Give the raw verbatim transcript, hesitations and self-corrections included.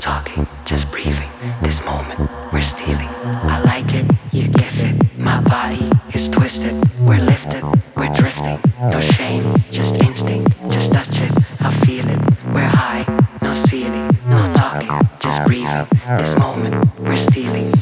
talking, just breathing. This moment we're stealing. I like it, you give it. My body is twisted. We're lifted, we're drifting. No shame, just instinct. Just touch it, I feel it. We're high, no ceiling. No talking, just breathing. This moment we're stealing.